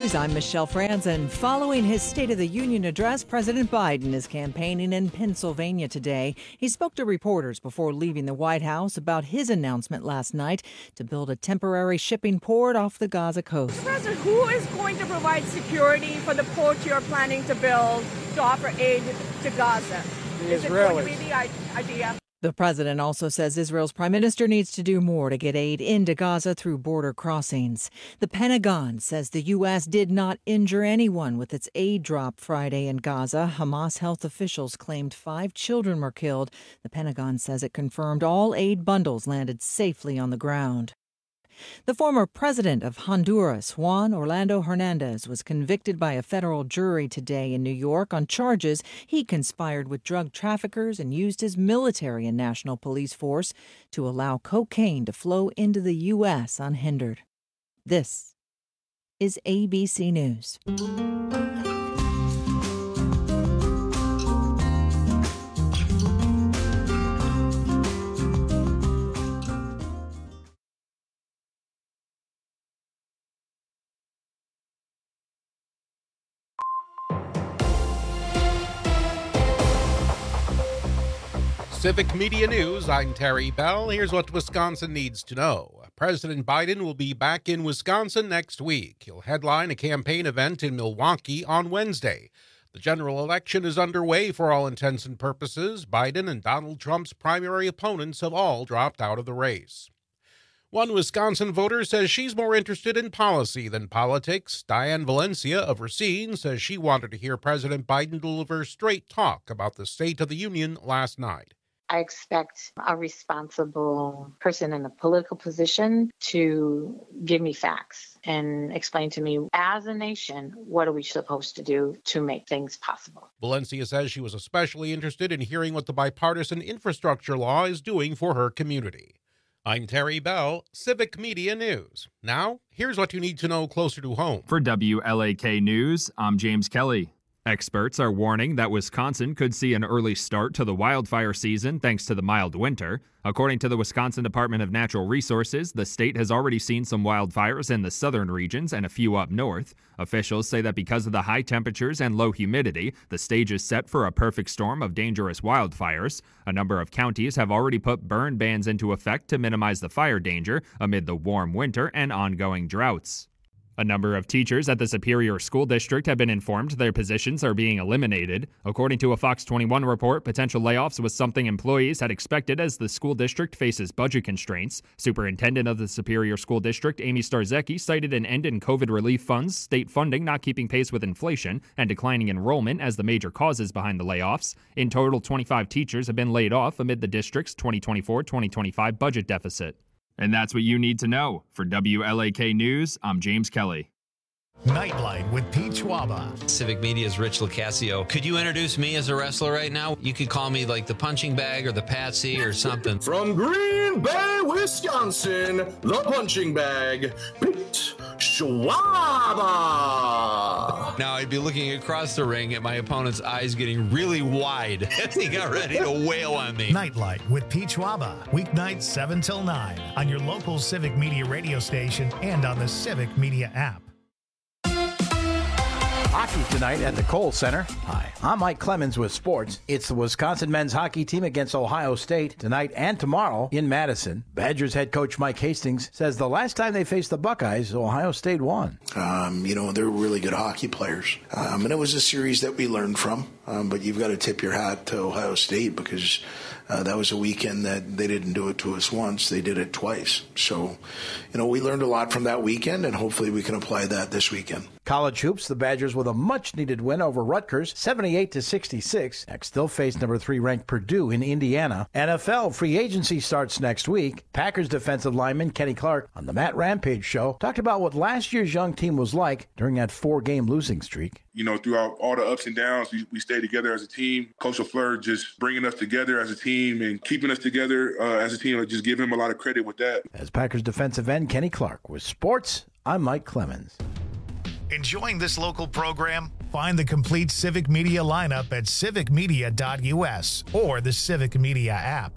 News. I'm Michelle Franzen. Following his State of the Union address, President Biden is campaigning in Pennsylvania today. He spoke to reporters before leaving the White House about his announcement last night to build a temporary shipping port off the Gaza coast. President, who is going to provide security for the port you're planning to build to offer aid to Gaza? Is it going to be the idea? The president also says Israel's prime minister needs to do more to get aid into Gaza through border crossings. The Pentagon says the U.S. did not injure anyone with its aid drop Friday in Gaza. Hamas health officials claimed 5 children were killed. The Pentagon says it confirmed all aid bundles landed safely on the ground. The former president of Honduras, Juan Orlando Hernandez, was convicted by a federal jury today in New York on charges he conspired with drug traffickers and used his military and national police force to allow cocaine to flow into the U.S. unhindered. This is ABC News. Civic Media News, I'm Terry Bell. Here's what Wisconsin needs to know. President Biden will be back in Wisconsin next week. He'll headline a campaign event in Milwaukee on Wednesday. The general election is underway for all intents and purposes. Biden and Donald Trump's primary opponents have all dropped out of the race. One Wisconsin voter says she's more interested in policy than politics. Diane Valencia of Racine says she wanted to hear President Biden deliver straight talk about the State of the Union last night. I expect a responsible person in a political position to give me facts and explain to me, as a nation, what are we supposed to do to make things possible. Valencia says she was especially interested in hearing what the bipartisan infrastructure law is doing for her community. I'm Terry Bell, Civic Media News. Now, here's what you need to know closer to home. For WLAK News, I'm James Kelly. Experts are warning that Wisconsin could see an early start to the wildfire season thanks to the mild winter. According to the Wisconsin Department of Natural Resources, the state has already seen some wildfires in the southern regions and a few up north. Officials say that because of the high temperatures and low humidity, the stage is set for a perfect storm of dangerous wildfires. A number of counties have already put burn bans into effect to minimize the fire danger amid the warm winter and ongoing droughts. A number of teachers at the Superior School District have been informed their positions are being eliminated. According to a Fox 21 report, potential layoffs was something employees had expected as the school district faces budget constraints. Superintendent of the Superior School District, Amy Starzecki, cited an end in COVID relief funds, state funding not keeping pace with inflation, and declining enrollment as the major causes behind the layoffs. In total, 25 teachers have been laid off amid the district's 2024-2025 budget deficit. And that's what you need to know. For WLAK News, I'm James Kelly. Nightlight with Pete Schwaba. Civic Media's Rich Lucasio. Could you introduce me as a wrestler right now? You could call me like the punching bag or the patsy or something. From Green Bay, Wisconsin, the punching bag, Pete Schwaba. Now I'd be looking across the ring at my opponent's eyes getting really wide as he got ready to wail on me. Nightlight with Pete Schwaba. Weeknights 7 till 9 on your local Civic Media radio station and on the Civic Media app. Hockey tonight at the Kohl Center. Hi, I'm Mike Clemens with sports. It's the Wisconsin men's hockey team against Ohio State tonight and tomorrow in Madison. Badgers head coach Mike Hastings says the last time they faced the Buckeyes, Ohio State won. They're really good hockey players. And it was a series that we learned from. But you've got to tip your hat to Ohio State because that was a weekend that they didn't do it to us once. They did it twice. So, we learned a lot from that weekend, and hopefully we can apply that this weekend. College hoops, the Badgers with a much-needed win over Rutgers, 78-66. Next, they'll face number 3 ranked Purdue in Indiana. NFL free agency starts next week. Packers defensive lineman Kenny Clark on the Matt Rampage Show talked about what last year's young team was like during that 4-game losing streak. Throughout all the ups and downs, we stayed together as a team. Coach LaFleur just bringing us together as a team and keeping us together as a team. I just give him a lot of credit with that. As Packers defensive end Kenny Clark with sports, I'm Mike Clemens. Enjoying this local program? Find the complete Civic Media lineup at civicmedia.us or the Civic Media app.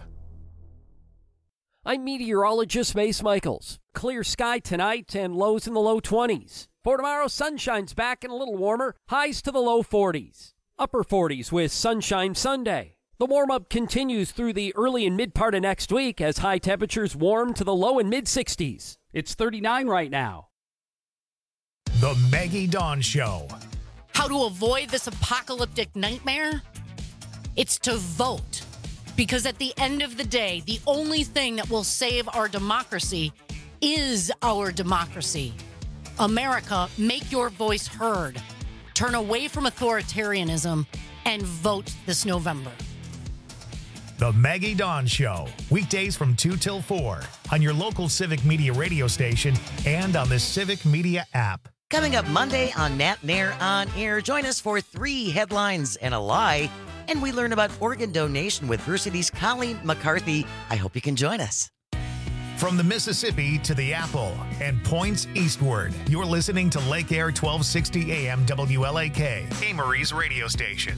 I'm meteorologist Mace Michaels. Clear sky tonight and lows in the low 20s. For tomorrow, sunshine's back and a little warmer. Highs to the low 40s. Upper 40s with sunshine Sunday. The warm-up continues through the early and mid part of next week as high temperatures warm to the low and mid-60s. It's 39 right now. The Maggie Dawn Show. How to avoid this apocalyptic nightmare? It's to vote. Because at the end of the day, the only thing that will save our democracy is our democracy. America, make your voice heard. Turn away from authoritarianism and vote this November. The Maggie Dawn Show. Weekdays from 2 till 4 on your local Civic Media radio station and on the Civic Media app. Coming up Monday on Nat Nair On Air, join us for 3 headlines and a lie. And we learn about organ donation with Versity's Colleen McCarthy. I hope you can join us. From the Mississippi to the Apple and points eastward, you're listening to Lake Air 1260 AM WLAK, Amory's radio station.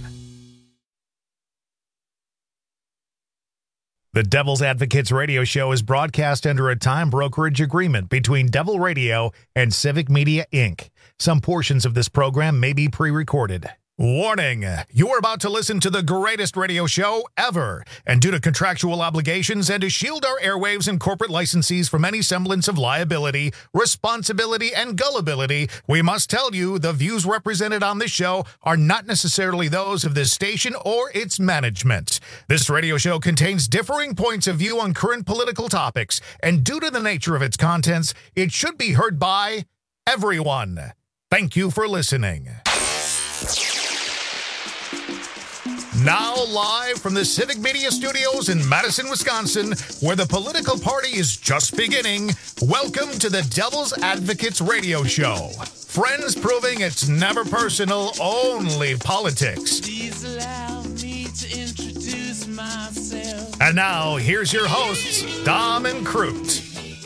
The Devil's Advocates radio show is broadcast under a time brokerage agreement between Devil Radio and Civic Media, Inc. Some portions of this program may be pre-recorded. Warning, you're about to listen to the greatest radio show ever, and due to contractual obligations and to shield our airwaves and corporate licensees from any semblance of liability, responsibility, and gullibility, we must tell you the views represented on this show are not necessarily those of this station or its management. This radio show contains differing points of view on current political topics, and due to the nature of its contents, it should be heard by everyone. Thank you for listening. Now live from the Civic Media Studios in Madison, Wisconsin, where the political party is just beginning, welcome to the Devil's Advocates radio show. Friends proving it's never personal, only politics. Please allow me to introduce myself. And now, here's your hosts, Dom and Crute.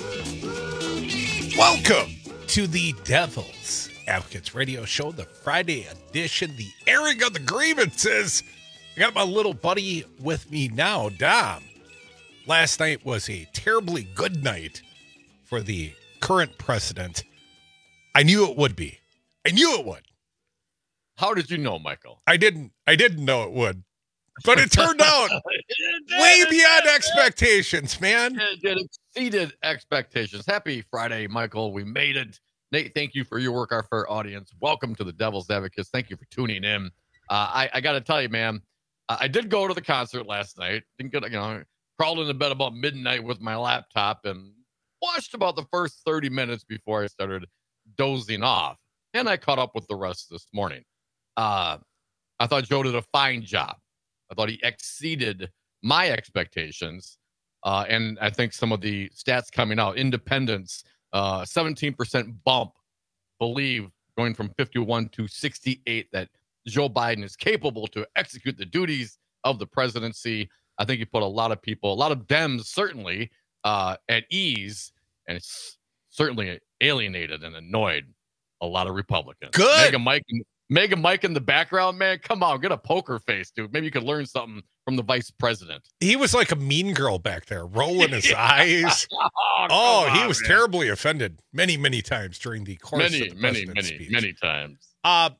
Welcome to the Devil's Advocates radio show, the Friday edition, the airing of the grievances. I got my little buddy with me now, Dom. Last night was a terribly good night for the current president. I knew it would be. I knew it would. How did you know, Michael? I didn't know it would. But it turned out way beyond expectations, man. It exceeded expectations. Happy Friday, Michael. We made it. Nate, thank you for your work, our fair audience. Welcome to the Devil's Advocates. Thank you for tuning in. I got to tell you, man, I did go to the concert last night. Didn't get, crawled into bed about midnight with my laptop and watched about the first 30 minutes before I started dozing off. And I caught up with the rest this morning. I thought Joe did a fine job. I thought he exceeded my expectations. And I think some of the stats coming out, independents, 17% bump, believe going from 51 to 68 that Joe Biden is capable to execute the duties of the presidency. I think he put a lot of people, a lot of Dems certainly at ease, and it's certainly alienated and annoyed a lot of Republicans. Good. Mega Mike in the background, man. Come on, get a poker face, dude. Maybe you could learn something from the vice president. He was like a mean girl back there, rolling his eyes. He was terribly offended many, many times during the course of the president's speech. Many times.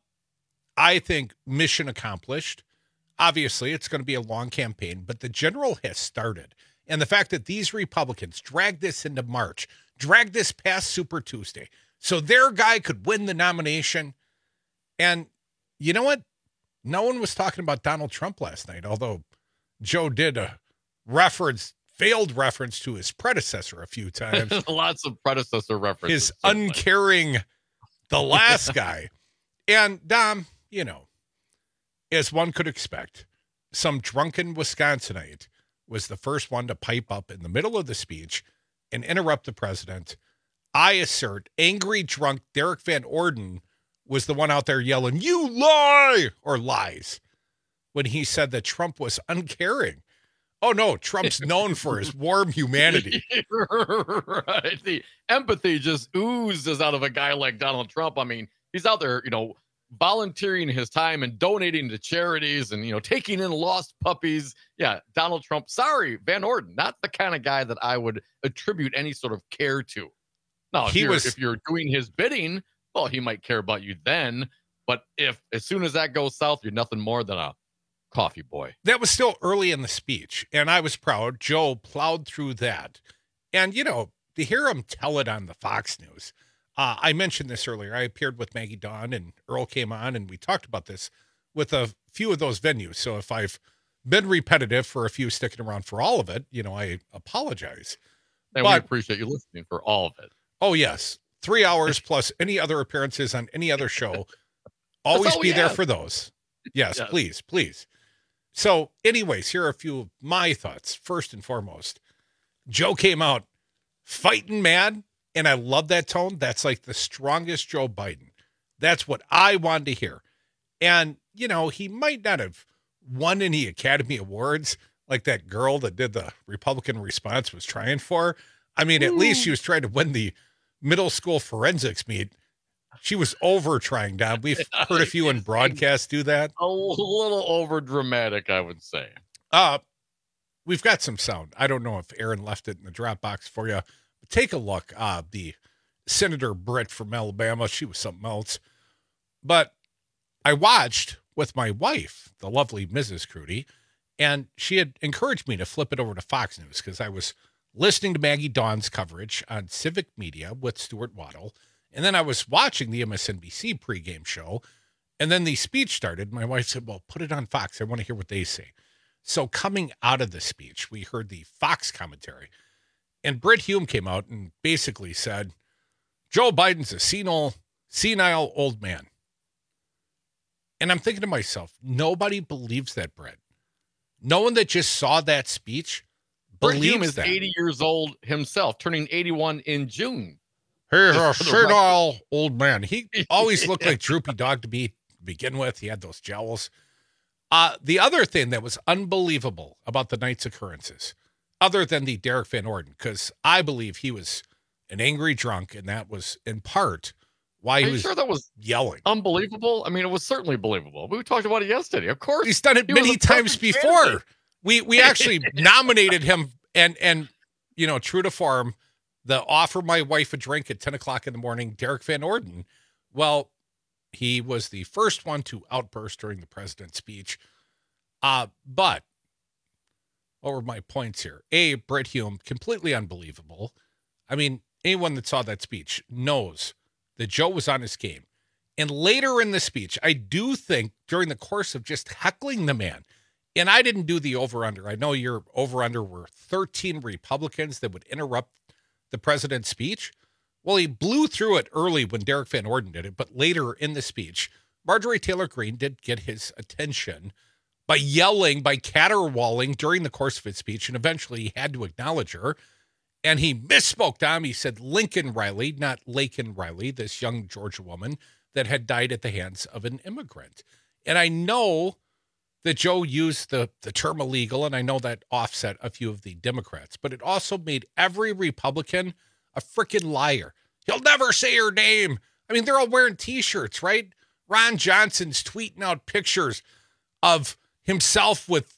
I think mission accomplished. Obviously, it's going to be a long campaign, but the general has started. And the fact that these Republicans dragged this into March, dragged this past Super Tuesday, so their guy could win the nomination. And you know what? No one was talking about Donald Trump last night, although Joe did a failed reference to his predecessor a few times. Lots of predecessor references. His uncaring, the last guy. And Dom, as one could expect, some drunken Wisconsinite was the first one to pipe up in the middle of the speech and interrupt the president. I assert angry, drunk Derek Van Orden was the one out there yelling, "You lie!" or lies, when he said that Trump was uncaring. Oh, no, Trump's known for his warm humanity. Right. The empathy just oozes out of a guy like Donald Trump. I mean, he's out there, volunteering his time and donating to charities and, taking in lost puppies. Yeah, Donald Trump. Sorry, Van Orden, not the kind of guy that I would attribute any sort of care to. No, if you're doing his bidding, well, he might care about you then, but if as soon as that goes south, you're nothing more than a coffee boy. That was still early in the speech, and I was proud. Joe plowed through that. And, to hear him tell it on the Fox News, I mentioned this earlier. I appeared with Maggie Dawn, and Earl came on, and we talked about this with a few of those venues. So if I've been repetitive for a few sticking around for all of it, I apologize. And we appreciate you listening for all of it. Oh, yes. 3 hours plus any other appearances on any other show. Always be there for those. Yes, please, please. So anyways, here are a few of my thoughts. First and foremost, Joe came out fighting mad, and I love that tone. That's like the strongest Joe Biden. That's what I wanted to hear. And, he might not have won any Academy Awards like that girl that did the Republican response was trying for. I mean, at least she was trying to win the middle school forensics meet. She was over trying, Don. We've heard a few in broadcast do that. A little over dramatic, I would say. We've got some sound. I don't know if Aaron left it in the Dropbox for you. But take a look. The Senator Britt from Alabama, she was something else. But I watched with my wife, the lovely Mrs. Crudy, and she had encouraged me to flip it over to Fox News because I was listening to Maggie Dawn's coverage on Civic Media with Stuart Waddle. And then I was watching the MSNBC pregame show, and then the speech started. My wife said, well, put it on Fox. I want to hear what they say. So coming out of the speech, we heard the Fox commentary, and Britt Hume came out and basically said, Joe Biden's a senile old man. And I'm thinking to myself, nobody believes that, Britt. No one that just saw that speech believes Britt Hume is that. 80 years old himself, turning 81 in June. He's a senile old man. He always looked like Droopy Dog to me to begin with. He had those jowls. The other thing that was unbelievable about the night's occurrences, other than the Derek Van Orden, because I believe he was an angry drunk, and that was in part why he was sure that was yelling. Unbelievable? I mean, it was certainly believable. We talked about it yesterday. Of course. He's done it many times before. We actually nominated him, and true to form, the offer my wife a drink at 10 o'clock in the morning, Derek Van Orden. Well, he was the first one to outburst during the president's speech. But what were my points here? A, Britt Hume, completely unbelievable. I mean, anyone that saw that speech knows that Joe was on his game. And later in the speech, I do think during the course of just heckling the man, and I didn't do the over-under. I know your over-under were 13 Republicans that would interrupt the president's speech. Well, he blew through it early when Derek Van Orden did it, but later in the speech, Marjorie Taylor Greene did get his attention by yelling, by caterwauling during the course of his speech, and eventually he had to acknowledge her. And he misspoke, Dom. He said Lincoln Riley, not Laken Riley, this young Georgia woman that had died at the hands of an immigrant. And I know that Joe used the term illegal, and I know that offset a few of the Democrats, but it also made every Republican a freaking liar. He'll never say her name. I mean, they're all wearing T-shirts, right? Ron Johnson's tweeting out pictures of himself with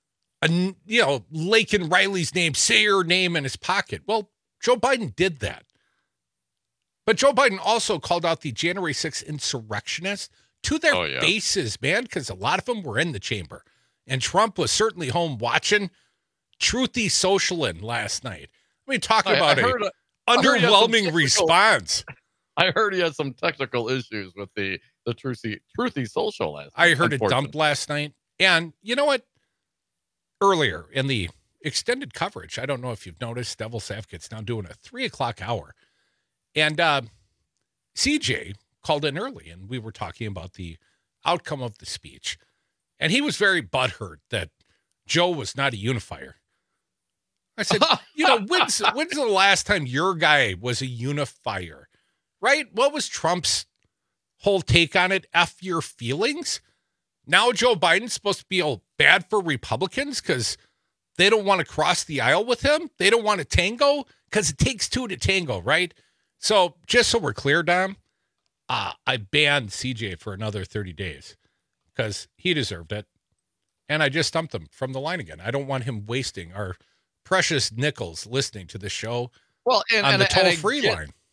Laken Riley's name, say her name in his pocket. Well, Joe Biden did that. But Joe Biden also called out the January 6th insurrectionists to their faces, man, because a lot of them were in the chamber. And Trump was certainly home watching Truthy Socialin last night. I mean, talk about an underwhelming response. I heard he had some technical issues with the Truthy Social last night. I heard it dumped last night. And you know what? Earlier in the extended coverage, I don't know if you've noticed, Devil's Advocate's now doing a 3 o'clock hour. And CJ called in early, and we were talking about the outcome of the speech. And he was very butthurt that Joe was not a unifier. I said, when's the last time your guy was a unifier? Right? What was Trump's whole take on it? F your feelings? Now Joe Biden's supposed to be all bad for Republicans because they don't want to cross the aisle with him? They don't want to tango? Because it takes two to tango, right? So just so we're clear, Dom, I banned CJ for another 30 days because he deserved it. And I just stumped him from the line again. I don't want him wasting our precious nickels listening to the show on the toll-free line.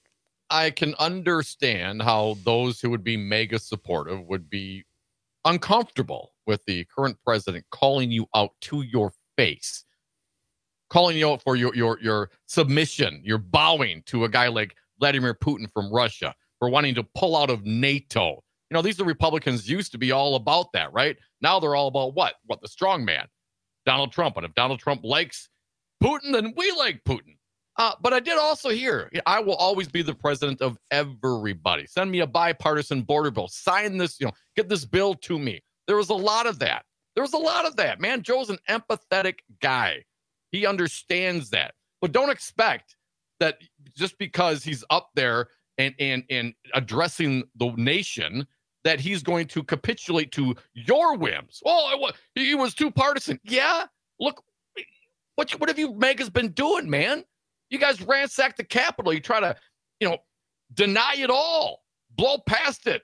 I can understand how those who would be mega supportive would be uncomfortable with the current president calling you out to your face, calling you out for your submission, your bowing to a guy like Vladimir Putin from Russia, for wanting to pull out of NATO. You know, these are Republicans used to be all about that, right? Now they're all about what? The strong man, Donald Trump. And if Donald Trump likes Putin, then we like Putin. But I did also hear, I will always be the president of everybody. Send me a bipartisan border bill. Sign this, get this bill to me. There was a lot of that. Man, Joe's an empathetic guy. He understands that. But don't expect that just because he's up there and addressing the nation, that he's going to capitulate to your whims. Oh, he was too partisan. Yeah, look, what have you megas been doing, man? You guys ransack the Capitol. You try to, deny it all, blow past it.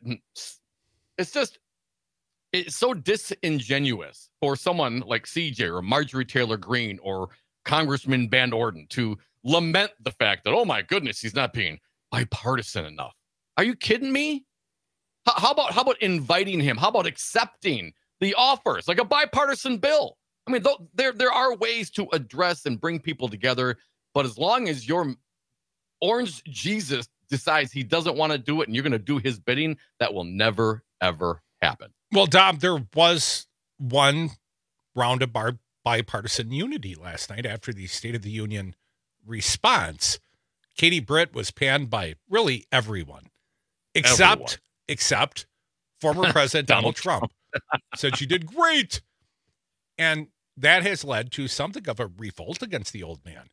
It's so disingenuous for someone like CJ or Marjorie Taylor Greene or Congressman Van Orden to lament the fact that, oh my goodness, he's not being bipartisan enough. Are you kidding me? How about inviting him? How about accepting the offers, like a bipartisan bill? I mean, there are ways to address and bring people together. But as long as your orange Jesus decides he doesn't want to do it and you're going to do his bidding, that will never, ever happen. Well, Dom, there was one round of bipartisan unity last night after the State of the Union response. Katie Britt was panned by really everyone, except former President Donald Trump. Said she did great. And that has led to something of a revolt against the old man.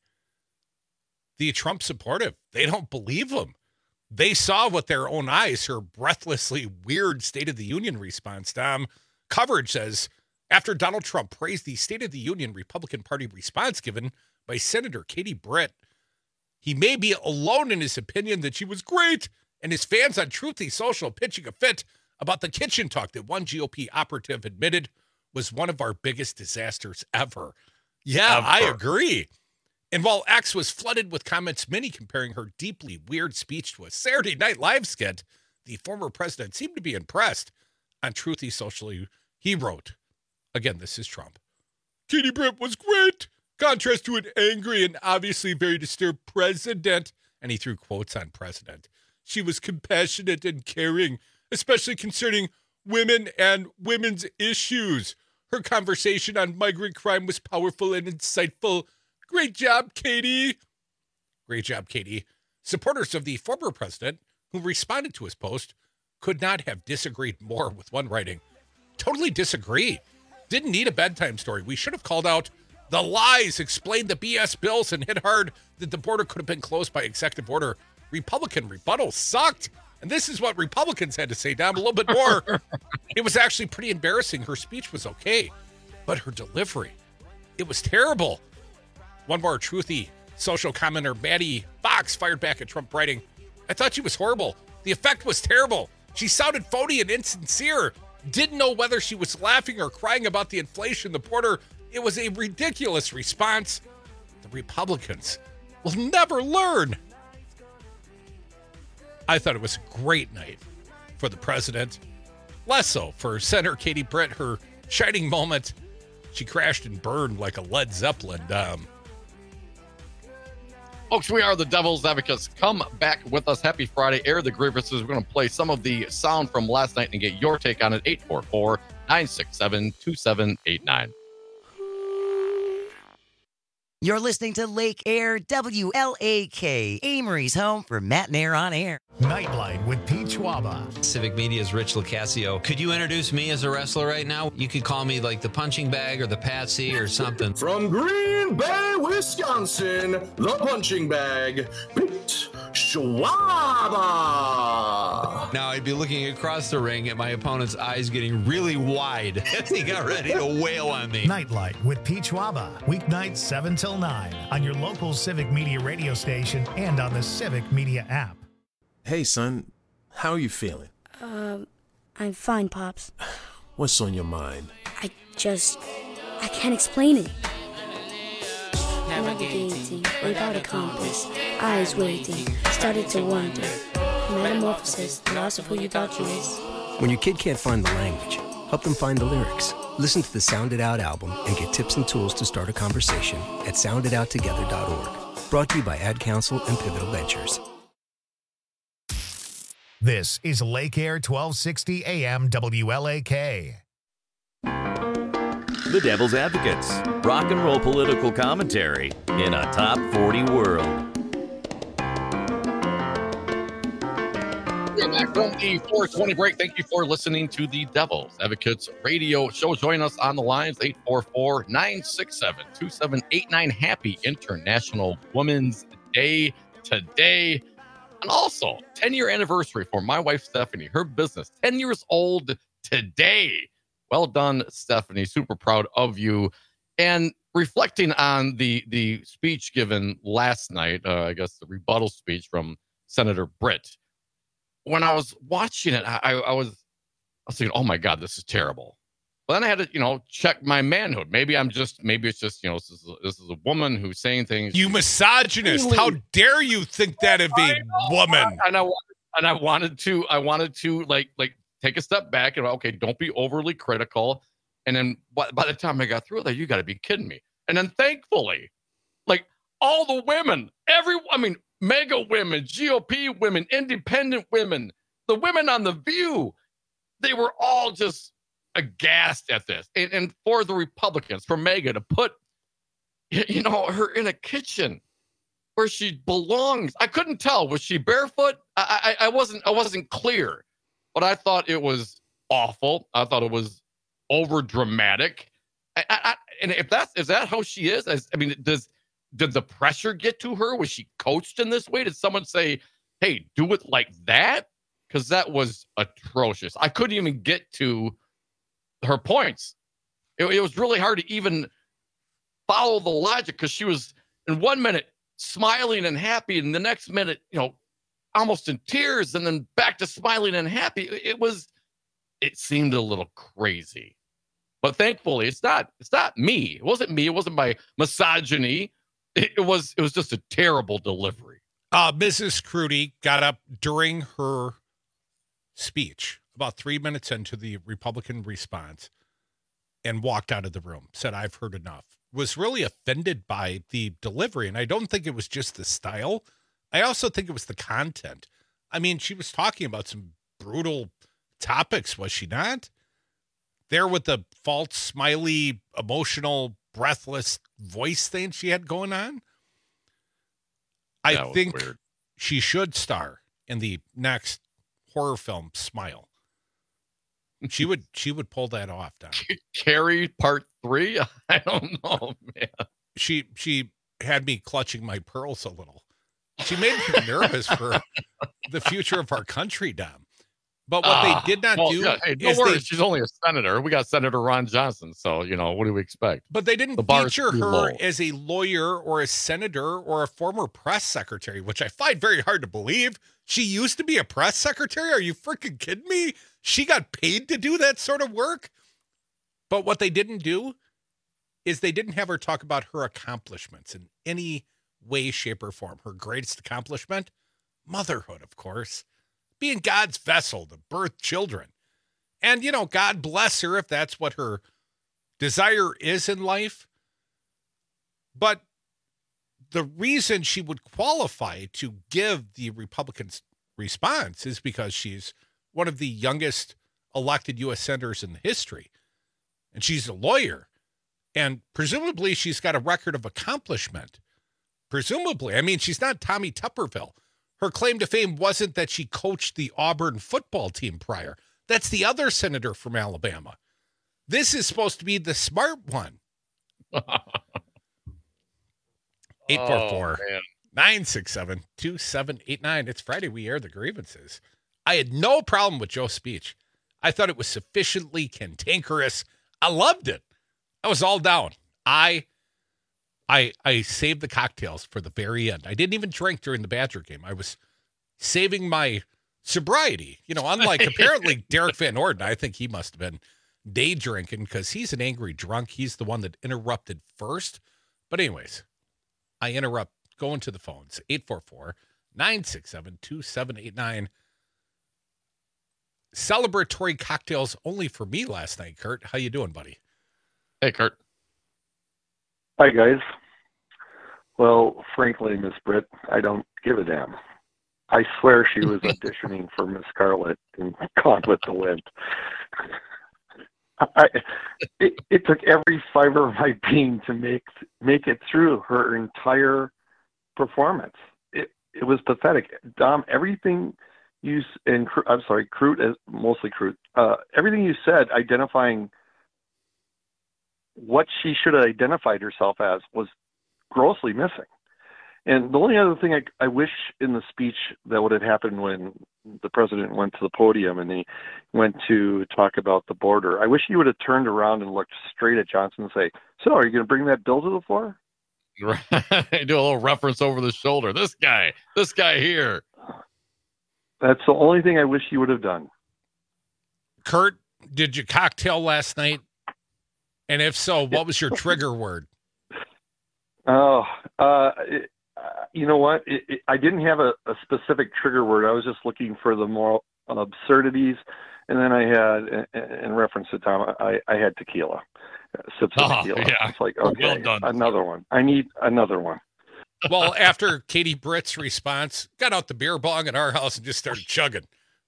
The Trump supportive, they don't believe him. They saw with their own eyes her breathlessly weird State of the Union response. Coverage says, after Donald Trump praised the State of the Union Republican Party response given by Senator Katie Britt, he may be alone in his opinion that she was great, and his fans on Truthy Social pitching a fit about the kitchen talk that one GOP operative admitted was one of our biggest disasters ever. Yeah, I agree. And while X was flooded with comments, many comparing her deeply weird speech to a Saturday Night Live skit, the former president seemed to be impressed. On Truthy Social, he wrote, again, this is Trump, Katie Britt was great. Contrast to an angry and obviously very disturbed president. And he threw quotes on president. She was compassionate and caring, especially concerning women and women's issues. Her conversation on migrant crime was powerful and insightful. Great job, Katie. Great job, Katie. Supporters of the former president who responded to his post could not have disagreed more with one writing. Totally disagree. Didn't need a bedtime story. We should have called out the lies, explained the BS bills, and hit hard that the border could have been closed by executive order. Republican rebuttal sucked. And this is what Republicans had to say, Dom, a little bit more. It was actually pretty embarrassing. Her speech was okay, but her delivery, it was terrible. One more Truthy Social commenter, Maddie Fox, fired back at Trump, writing, I thought she was horrible. The effect was terrible. She sounded phony and insincere. Didn't know whether she was laughing or crying about the inflation, the border. It was a ridiculous response. The Republicans will never learn. I thought it was a great night for the president. Less so for Senator Katie Britt, her shining moment. She crashed and burned like a Led Zeppelin. Folks, we are the Devil's Advocates. Come back with us. Happy Friday. Air the grievances. We're going to play some of the sound from last night and get your take on it. 844-967-2789. You're listening to Lake Air, WLAK, Amory's home for Matt and Air on Air. Nightlight with Pete Schwaba. Civic Media's Rich Lucasio. Could you introduce me as a wrestler right now? You could call me like the punching bag or the patsy or something. From Green Bay, Wisconsin, the punching bag, Pete Schwaba. Now I'd be looking across the ring at my opponent's eyes getting really wide as he got ready to wail on me. Nightlight with Pete Schwaba. Weeknights 7 till 9 on your local Civic Media radio station and on the Civic Media app. Hey, son. How are you feeling? I'm fine, Pops. What's on your mind? I can't explain it. Navigating without a compass, eyes waiting, started to wonder. Metamorphosis, the loss of who you thought you was. When your kid can't find the language, help them find the lyrics. Listen to the Sound It Out album and get tips and tools to start a conversation at sounditouttogether.org. Brought to you by Ad Council and Pivotal Ventures. This is Lake Air 1260 AM WLAK. The Devil's Advocates, rock and roll political commentary in a top 40 world. We're back from the 420 break. Thank you for listening to the Devil's Advocates radio show. Join us on the lines, 844-967-2789. Happy International Women's Day today. And also, 10-year anniversary for my wife, Stephanie. Her business, 10 years old today. Well done, Stephanie. Super proud of you. And reflecting on the speech given last night, I guess the rebuttal speech from Senator Britt. When I was watching it, I was thinking, oh my God, this is terrible. But then I had to, check my manhood. Maybe it's just, this is a woman who's saying things. You misogynist! How dare you think that of a woman? And I wanted to like take a step back and okay, don't be overly critical. And then by the time I got through that, you got to be kidding me. And then thankfully, like all the women, mega women, GOP women, independent women, the women on The View, they were all just aghast at this. And for the Republicans, for Mega to put, her in a kitchen where she belongs. I couldn't tell. Was she barefoot? I wasn't clear, but I thought it was awful. I thought it was over dramatic. And is that how she is? Did the pressure get to her? Was she coached in this way? Did someone say, hey, do it like that? Because that was atrocious. I couldn't even get to her points. It was really hard to even follow the logic because she was in 1 minute smiling and happy, and the next minute, almost in tears, and then back to smiling and happy. It seemed a little crazy. But thankfully, it's not me. It wasn't me. It wasn't my misogyny. It was just a terrible delivery. Mrs. Crudy got up during her speech, about 3 minutes into the Republican response, and walked out of the room, said, I've heard enough. Was really offended by the delivery, and I don't think it was just the style. I also think it was the content. She was talking about some brutal topics, was she not? There with the false, smiley, emotional, breathless voice thing she had going on. I think weird. She should star in the next horror film, Smile. She would pull that off, Don. Carrie Part 3? I don't know, man. She had me clutching my pearls a little. She made me nervous for the future of our country, Dom. But what they did not do is she's only a senator. We got Senator Ron Johnson, so what do we expect? But they didn't feature her as a lawyer or a senator or a former press secretary, which I find very hard to believe. She used to be a press secretary. Are you freaking kidding me? She got paid to do that sort of work. But what they didn't do is they didn't have her talk about her accomplishments in any way, shape, or form. Her greatest accomplishment, motherhood, of course. Being God's vessel to birth children. And, God bless her if that's what her desire is in life. But the reason she would qualify to give the Republicans' response is because she's one of the youngest elected U.S. senators in history. And she's a lawyer. And presumably she's got a record of accomplishment. Presumably. She's not Tommy Tupperville. Her claim to fame wasn't that she coached the Auburn football team prior. That's the other senator from Alabama. This is supposed to be the smart one. 844-967-2789. It's Friday. We air the grievances. I had no problem with Joe's speech. I thought it was sufficiently cantankerous. I loved it. I was all down. I saved the cocktails for the very end. I didn't even drink during the Badger game. I was saving my sobriety. Unlike apparently Derek Van Orden, I think he must have been day drinking because he's an angry drunk. He's the one that interrupted first. But anyways, I interrupt going to the phones, 967-2789. Celebratory cocktails only for me last night, Kurt. How you doing, buddy? Hey, Kurt. Hi, guys. Well, frankly, Miss Britt, I don't give a damn. I swear she was auditioning for Miss Scarlet in Gone with the Wind. It took every fiber of my being to make it through her entire performance. It was pathetic. Dom, everything you and I'm sorry, Crute, mostly Crute. Everything you said, identifying what she should have identified herself as, was grossly missing. And the only other thing I wish in the speech that would have happened when the president went to the podium and he went to talk about the border, I wish he would have turned around and looked straight at Johnson and say, "So, are you going to bring that bill to the floor?" Right. Do a little reference over the shoulder. This guy here. That's the only thing I wish he would have done. Kurt, did you cocktail last night? And if so, what was your trigger word? You know what? I didn't have a specific trigger word. I was just looking for the more absurdities. And then I had, in reference to Tom, I had tequila. Sips of tequila. Yeah. It's like, okay, well done. Another one. I need another one. Well, after Katie Britt's response, got out the beer bong at our house and just started chugging.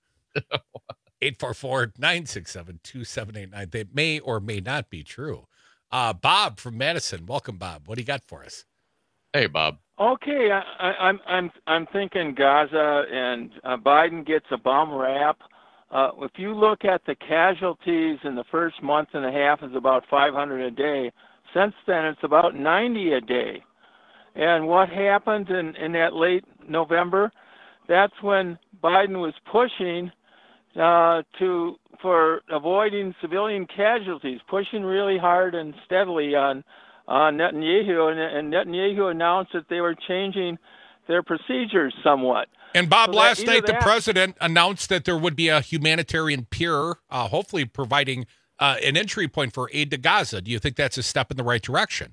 844-967-2789. They may or may not be true. Bob from Madison. Welcome, Bob. What do you got for us? Hey, Bob. Okay, I'm thinking Gaza and Biden gets a bum rap. If you look at the casualties in the first month and a half, is about 500 a day. Since then, it's about 90 a day. And what happened in that late November? That's when Biden was pushing for avoiding civilian casualties, pushing really hard and steadily on Netanyahu, and Netanyahu announced that they were changing their procedures somewhat. And Bob, so last night the president announced that there would be a humanitarian pier, hopefully providing an entry point for aid to Gaza. Do you think that's a step in the right direction?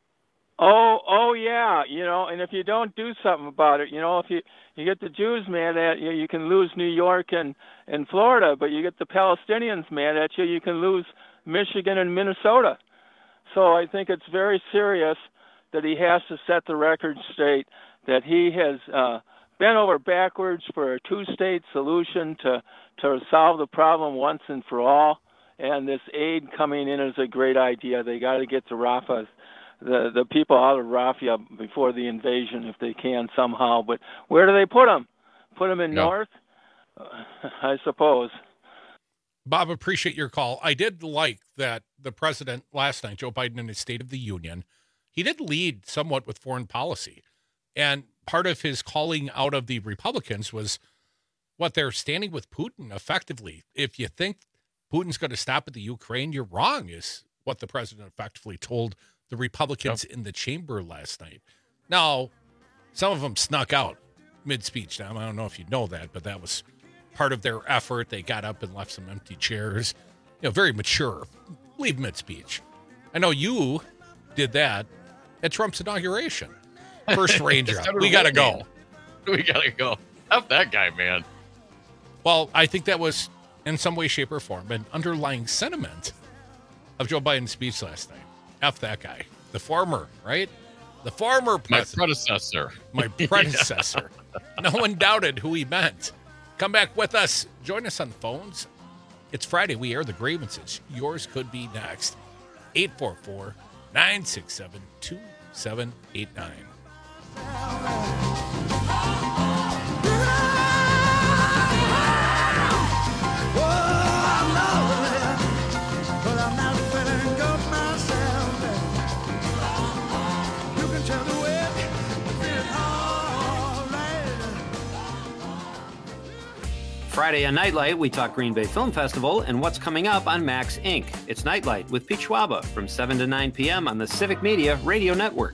Oh yeah, and if you don't do something about it, if you get the Jews mad at you, you can lose New York and Florida, but you get the Palestinians mad at you, you can lose Michigan and Minnesota. So I think it's very serious that he has to set the record straight, that he has bent over backwards for a two-state solution to solve the problem once and for all. And this aid coming in is a great idea. They got to get to Rafah, the people out of Rafah before the invasion if they can somehow. But where do they put them? Put them in North? I suppose. Bob, appreciate your call. I did like that the president last night, Joe Biden, in his State of the Union, he did lead somewhat with foreign policy. And part of his calling out of the Republicans was what they're standing with Putin effectively. If you think Putin's going to stop at the Ukraine, you're wrong, is what the president effectively told the Republicans in the chamber last night. Now, some of them snuck out mid-speech. Now, I don't know if you know that, but that was part of their effort. They got up and left some empty chairs. Very mature. Leave mid-speech. I know you did that at Trump's inauguration. First Ranger. We got to go. We got to go. F that guy, man. Well, I think that was, in some way, shape, or form, an underlying sentiment of Joe Biden's speech last night. F that guy. The former, right? The former president. My predecessor. No one doubted who he meant. Come back with us. Join us on phones. It's Friday. We air the grievances. Yours could be next. 844-967-2789. Friday on Nightlight, we talk Green Bay Film Festival and what's coming up on Max Inc. It's Nightlight with Pete Schwaba from 7 to 9 p.m. on the Civic Media Radio Network.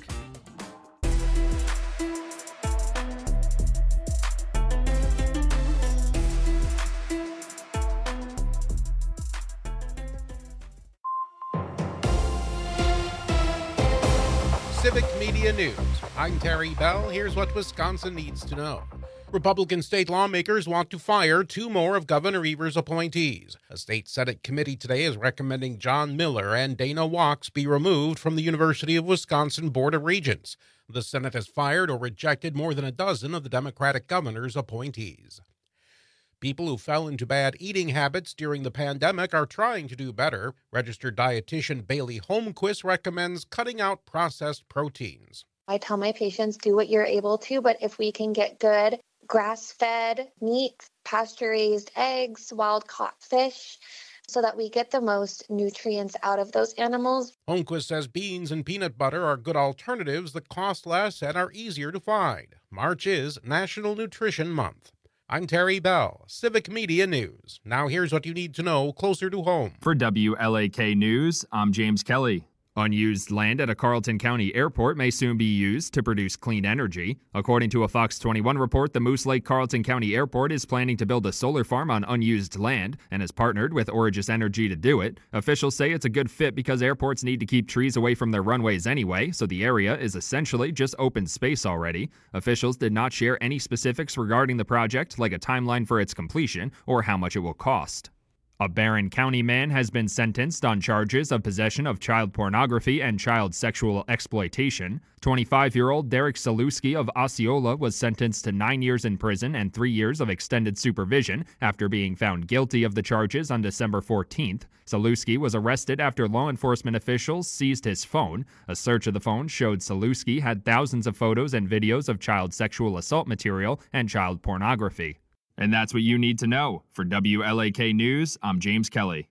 Civic Media News. I'm Terry Bell. Here's what Wisconsin needs to know. Republican state lawmakers want to fire 2 more of Governor Evers' appointees. A state Senate committee today is recommending John Miller and Dana Wachs be removed from the University of Wisconsin Board of Regents. The Senate has fired or rejected more than a dozen of the Democratic governor's appointees. People who fell into bad eating habits during the pandemic are trying to do better. Registered dietitian Bailey Holmquist recommends cutting out processed proteins. I tell my patients, do what you're able to, but if we can get good grass-fed meat, pasture-raised eggs, wild-caught fish, so that we get the most nutrients out of those animals. Holmquist says beans and peanut butter are good alternatives that cost less and are easier to find. March is National Nutrition Month. I'm Terry Bell, Civic Media News. Now here's what you need to know closer to home. For WLAK News, I'm James Kelly. Unused land at a Carleton County airport may soon be used to produce clean energy. According to a Fox 21 report, the Moose Lake Carleton County Airport is planning to build a solar farm on unused land and has partnered with Origis Energy to do it. Officials say it's a good fit because airports need to keep trees away from their runways anyway, so the area is essentially just open space already. Officials did not share any specifics regarding the project, like a timeline for its completion or how much it will cost. A Barron County man has been sentenced on charges of possession of child pornography and child sexual exploitation. 25-year-old Derek Saluski of Osceola was sentenced to 9 years in prison and 3 years of extended supervision after being found guilty of the charges on December 14th. Saluski was arrested after law enforcement officials seized his phone. A search of the phone showed Saluski had thousands of photos and videos of child sexual assault material and child pornography. And that's what you need to know. For WLAK News, I'm James Kelly.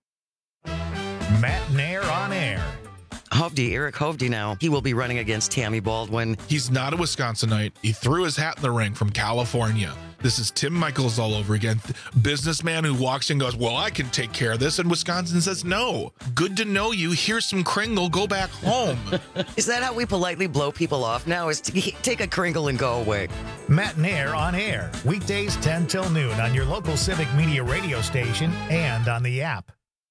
Matt Nair on air. Eric Hovde now. He will be running against Tammy Baldwin. He's not a Wisconsinite. He threw his hat in the ring from California. This is Tim Michaels all over again. Businessman who walks in and goes, well, I can take care of this. And Wisconsin says, no. Good to know you. Here's some Kringle. Go back home. Is that how we politely blow people off now? Is to take a Kringle and go away? Matt Nair on air. Weekdays 10 till noon on your local Civic Media radio station and on the app.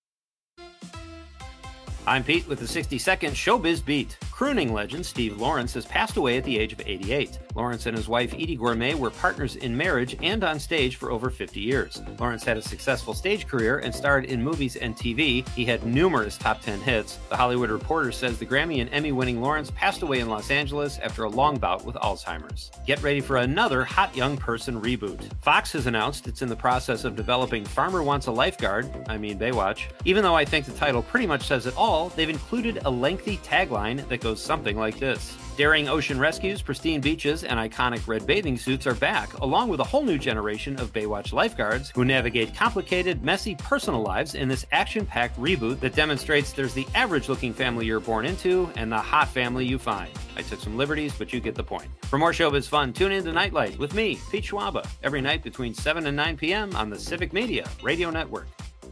I'm Pete with the 60-second Showbiz Beat. Crooning legend Steve Lawrence has passed away at the age of 88. Lawrence and his wife Edie Gourmet were partners in marriage and on stage for over 50 years. Lawrence had a successful stage career and starred in movies and TV. He had numerous top 10 hits. The Hollywood Reporter says the Grammy and Emmy-winning Lawrence passed away in Los Angeles after a long bout with Alzheimer's. Get ready for another Hot Young Person reboot. Fox has announced it's in the process of developing Farmer Wants a Lifeguard, Baywatch. Even though I think the title pretty much says it all, they've included a lengthy tagline that goes something like this. Daring ocean rescues, pristine beaches, and iconic red bathing suits are back, along with a whole new generation of Baywatch lifeguards who navigate complicated, messy personal lives in this action-packed reboot that demonstrates there's the average-looking family you're born into and the hot family you find. I took some liberties, but you get the point. For more showbiz fun, tune in to Nightlight with me, Pete Schwaba, every night between 7 and 9 p.m. on the Civic Media Radio Network.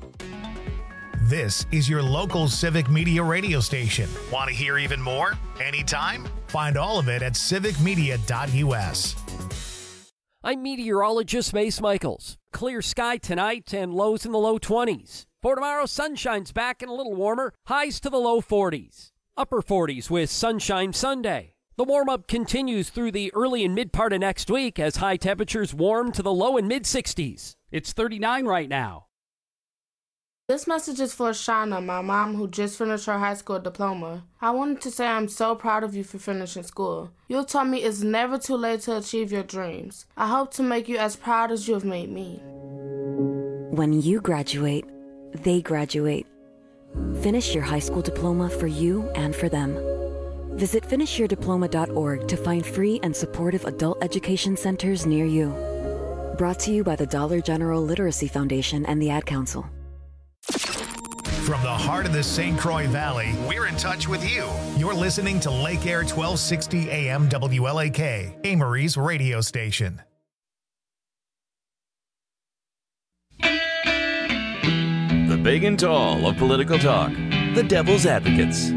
This is your local Civic Media radio station. Want to hear even more? Anytime? Find all of it at civicmedia.us. I'm meteorologist Mace Michaels. Clear sky tonight and lows in the low 20s. For tomorrow, sunshine's back and a little warmer. Highs to the low 40s. Upper 40s with sunshine Sunday. The warm-up continues through the early and mid part of next week as high temperatures warm to the low and mid 60s. It's 39 right now. This message is for Shauna, my mom, who just finished her high school diploma. I wanted to say I'm so proud of you for finishing school. You taught me it's never too late to achieve your dreams. I hope to make you as proud as you have made me. When you graduate, they graduate. Finish your high school diploma for you and for them. Visit finishyourdiploma.org to find free and supportive adult education centers near you. Brought to you by the Dollar General Literacy Foundation and the Ad Council. From the heart of the St. Croix Valley, we're in touch with you. You're listening to Lake Air 1260 AM WLAK, Amory's radio station. The big and tall of political talk, the Devil's Advocates.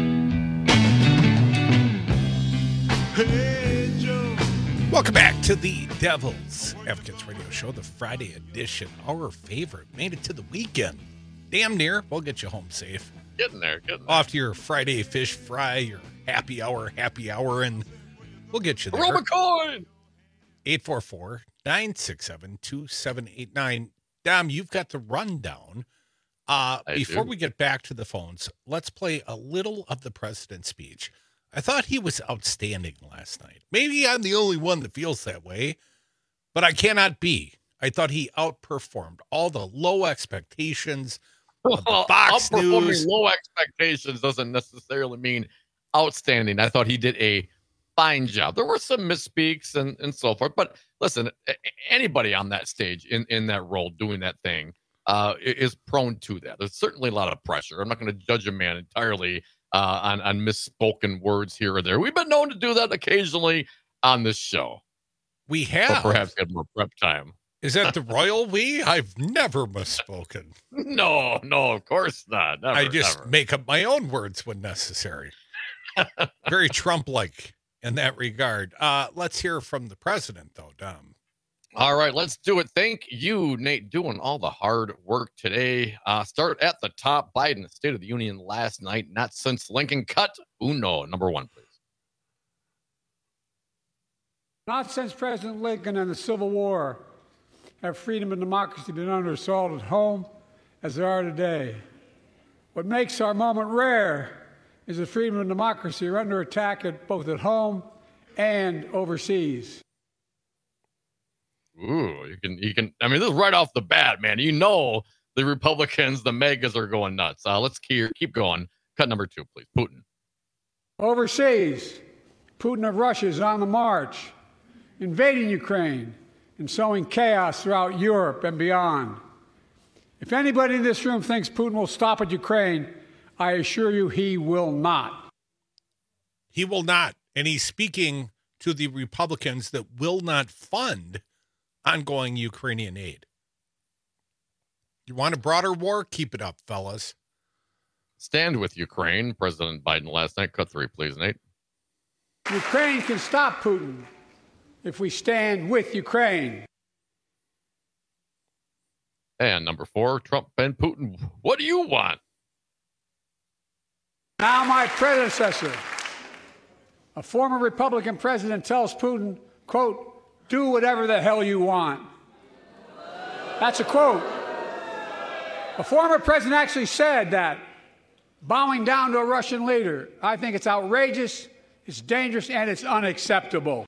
Welcome back to the Devil's Advocates radio show, the Friday edition. Our favorite. Made it to the weekend. Damn near. We'll get you home safe. Getting there. Off to your Friday fish fry, your happy hour, and we'll get you there. Roll a coin! 844 967-2789. Dom, you've got the rundown. Before we get back to the phones, let's play a little of the president's speech. I thought he was outstanding last night. Maybe I'm the only one that feels that way, but I cannot be. I thought he outperformed all the low expectations of the Fox News. Low expectations doesn't necessarily mean outstanding. I thought he did a fine job. There were some misspeaks and so forth, but listen, anybody on that stage in that role doing that thing is prone to that. There's certainly a lot of pressure. I'm not going to judge a man entirely on misspoken words here or there. We've been known to do that occasionally on this show. We have. Or perhaps get more prep time. Is that the royal we? I've never misspoken. No, of course not. Never, I just make up my own words when necessary. Very Trump-like in that regard. Let's hear from the president, though, Dom. All right, let's do it. Thank you, Nate, doing all the hard work today. Start at the top. Biden, State of the Union last night. Not since Lincoln. Cut uno. Number one, please. Not since President Lincoln and the Civil War have freedom and democracy been under assault at home as they are today. What makes our moment rare is that freedom and democracy are under attack both at home and overseas. Ooh, you can. I mean, this is right off the bat, man. You know the Republicans, the megas are going nuts. Let's keep going. Cut number two, please. Putin. Overseas, Putin of Russia is on the march, invading Ukraine and sowing chaos throughout Europe and beyond. If anybody in this room thinks Putin will stop at Ukraine, I assure you he will not. He will not. And he's speaking to the Republicans that will not fund ongoing Ukrainian aid. You want a broader war? Keep it up, fellas. Stand with Ukraine. President Biden last night. Cut three, please, Nate. Ukraine can stop Putin if we stand with Ukraine. And number four, Trump and Putin. What do you want? Now my predecessor, a former Republican president, tells Putin, quote, do whatever the hell you want. That's a quote. A former president actually said that, bowing down to a Russian leader. I think it's outrageous, it's dangerous, and it's unacceptable.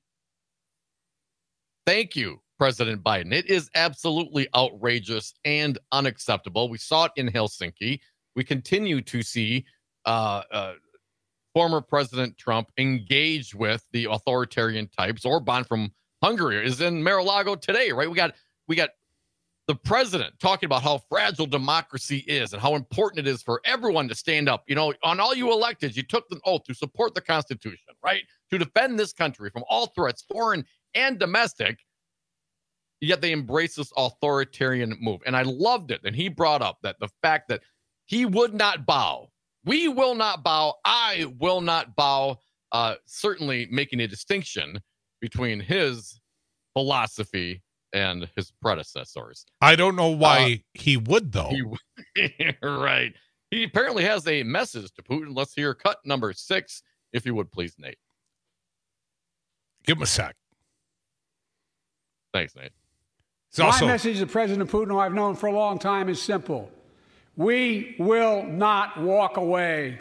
Thank you, President Biden. It is absolutely outrageous and unacceptable. We saw it in Helsinki. We continue to see former President Trump engage with the authoritarian types. Orban from Hungary is in Mar-a-Lago today, right? We got the president talking about how fragile democracy is and how important it is for everyone to stand up. You know, on all you electeds, you took the oath to support the Constitution, right? To defend this country from all threats, foreign and domestic. Yet they embrace this authoritarian move. And I loved it. And he brought up that the fact that he would not bow. We will not bow. I will not bow. Certainly making a distinction between his philosophy and his predecessors. I don't know why he would, though. Right. He apparently has a message to Putin. Let's hear cut number 6, if you would please, Nate. Give him a sec. Thanks, Nate. My message to President Putin, who I've known for a long time, is simple. We will not walk away.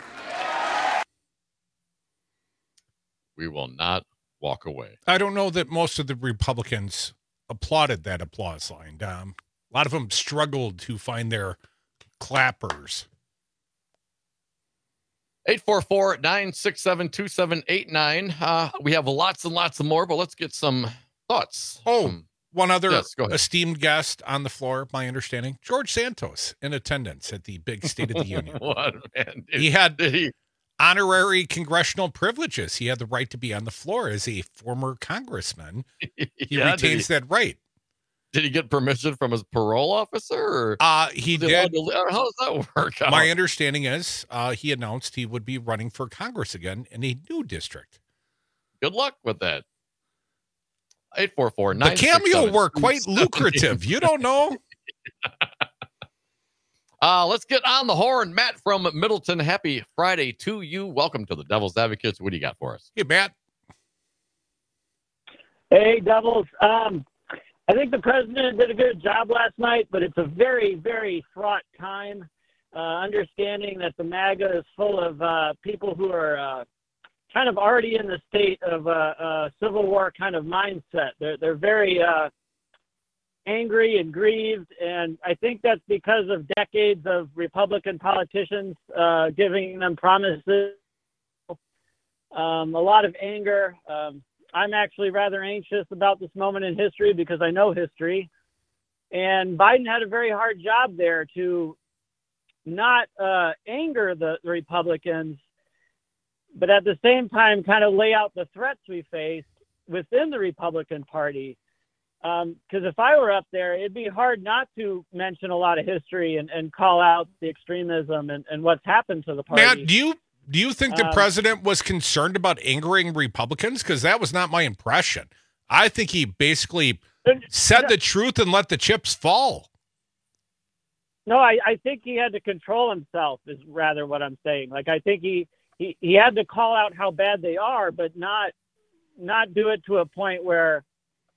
We will not walk away. I don't know that most of the Republicans applauded that applause line, Dom. A lot of them struggled to find their clappers. 844-967-2789. We have lots and lots of more, but let's get some thoughts. One other esteemed guest on the floor, my understanding, George Santos, in attendance at the big State of the Union. What, man? He had honorary congressional privileges. He had the right to be on the floor as a former congressman. He retains that right. Did he get permission from his parole officer? He did. How does that work out? My understanding is he announced he would be running for Congress again in a new district. Good luck with that. 844 The cameo were quite lucrative. You don't know. Let's get on the horn. Matt from Middleton. Happy Friday to you. Welcome to the Devil's Advocates. What do you got for us? Hey, Matt. Hey, Devils. I think the president did a good job last night, but it's a very, very fraught time. Understanding that the MAGA is full of people who are kind of already in the state of Civil War kind of mindset. They're very angry and grieved, and I think that's because of decades of Republican politicians giving them promises. A lot of anger. I'm actually rather anxious about this moment in history because I know history. And Biden had a very hard job there to not anger the Republicans, but at the same time kind of lay out the threats we face within the Republican Party. Because if I were up there, it'd be hard not to mention a lot of history and call out the extremism and what's happened to the party. Matt, do you think the president was concerned about angering Republicans? Because that was not my impression. I think he basically said the truth and let the chips fall. No, I think he had to control himself is rather what I'm saying. Like, I think he had to call out how bad they are, but not do it to a point where,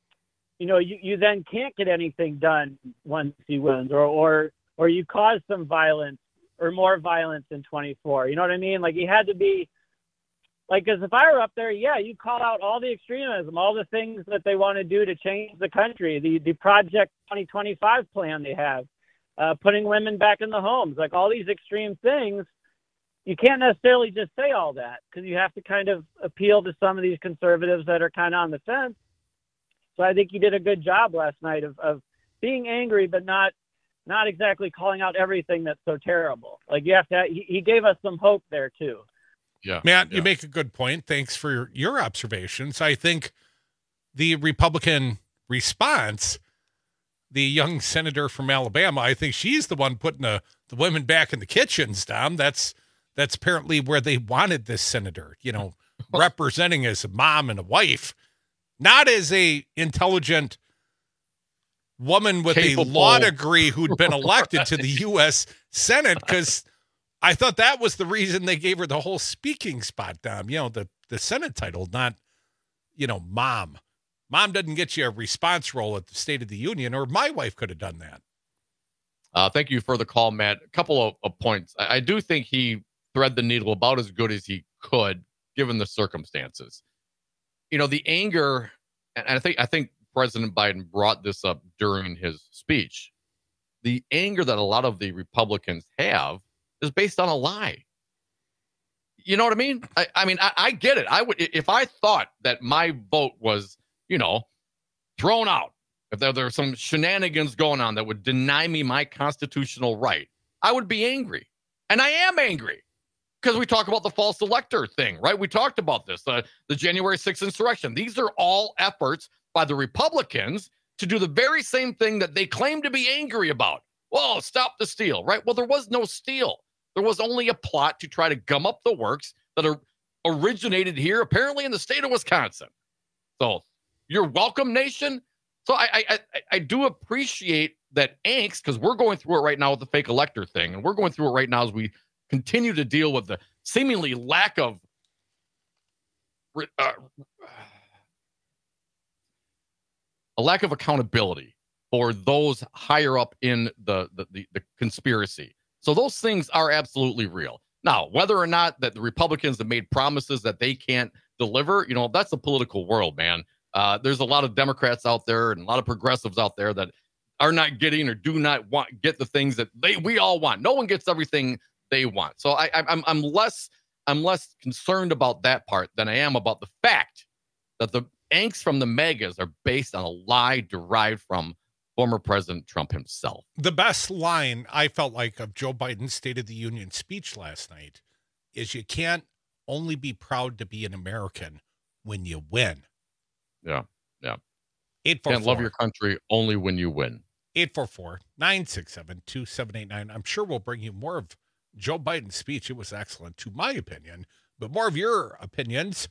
you then can't get anything done once he wins, or you cause some violence or more violence in 24. You know what I mean? Like, he had to be like, because if I were up there, yeah, you call out all the extremism, all the things that they want to do to change the country, the Project 2025 plan they have, putting women back in the homes, like all these extreme things. You can't necessarily just say all that because you have to kind of appeal to some of these conservatives that are kind of on the fence. So I think he did a good job last night of being angry, but not exactly calling out everything that's so terrible. Like, you have to. He gave us some hope there too. Yeah, Matt, you make a good point. Thanks for your observations. I think the Republican response, the young senator from Alabama, I think she's the one putting the women back in the kitchens, Dom. That's apparently where they wanted this senator, representing as a mom and a wife, not as a intelligent woman with capable, a law degree who'd been elected to the U.S. Senate, because I thought that was the reason they gave her the whole speaking spot, Dom. The Senate title, not, mom. Mom doesn't get you a response role at the State of the Union, or my wife could have done that. Thank you for the call, Matt. A couple of points. I do think he thread the needle about as good as he could, given the circumstances. The anger, and I think President Biden brought this up during his speech. The anger that a lot of the Republicans have is based on a lie. You know what I mean? I get it. I would, if I thought that my vote was, thrown out, if there were some shenanigans going on that would deny me my constitutional right, I would be angry. And I am angry. Because we talk about the false elector thing, right? We talked about this, the January 6th insurrection. These are all efforts by the Republicans to do the very same thing that they claim to be angry about. Well, stop the steal, right? Well, there was no steal. There was only a plot to try to gum up the works that are originated here, apparently in the state of Wisconsin. So you're welcome, nation. So I do appreciate that angst, because we're going through it right now with the fake elector thing. And we're going through it right now as we continue to deal with the seemingly lack of a lack of accountability for those higher up in the conspiracy. So those things are absolutely real. Now, whether or not that the Republicans have made promises that they can't deliver, that's the political world, man. There's a lot of Democrats out there and a lot of progressives out there that are not getting or do not get the things that we all want. No one gets everything they want. So I'm less concerned about that part than I am about the fact that the angst from the MAGAs are based on a lie derived from former President Trump himself. The best line I felt like of Joe Biden's State of the Union speech last night is, you can't only be proud to be an American when you win. Yeah. 844. Can't love your country only when you win. 844-967-2789. I'm sure we'll bring you more of Joe Biden's speech. It was excellent, to my opinion, but more of your opinions.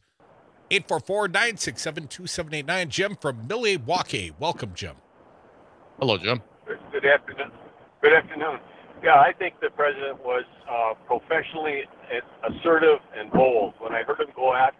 844-967-2789. Jim from Milwaukee. Welcome, Jim. Hello, Jim. Good afternoon. Good afternoon. Yeah, I think the president was professionally assertive and bold. When I heard him go after the